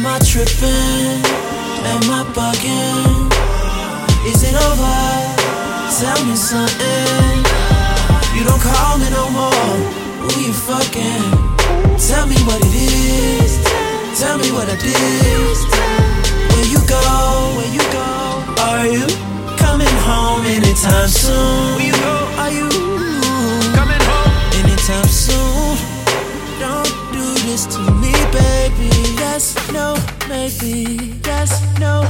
I tripping? Am I bugging? Is it over? Tell me something.